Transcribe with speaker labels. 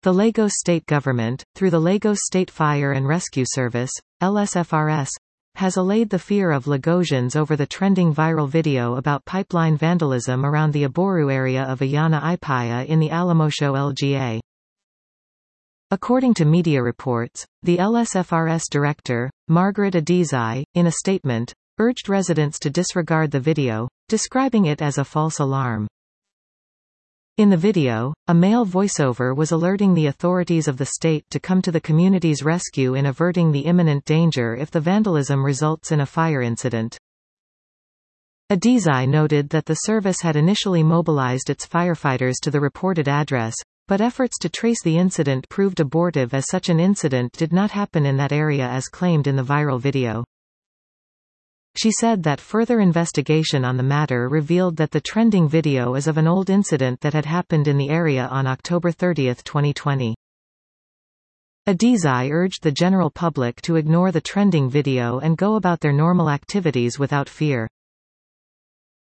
Speaker 1: The Lagos State Government, through the Lagos State Fire and Rescue Service, LSFRS, has allayed the fear of Lagosians over the trending viral video about pipeline vandalism around the Aboru area of Iyana Ipaya in the Alamosho LGA. According to media reports, the LSFRS director, Margaret Adizai, in a statement, urged residents to disregard the video, describing it as a false alarm. In the video, a male voiceover was alerting the authorities of the state to come to the community's rescue in averting the imminent danger if the vandalism results in a fire incident. Adizai noted that the service had initially mobilized its firefighters to the reported address, but efforts to trace the incident proved abortive as such an incident did not happen in that area as claimed in the viral video. She said that further investigation on the matter revealed that the trending video is of an old incident that had happened in the area on October 30, 2020. Adizai urged the general public to ignore the trending video and go about their normal activities without fear.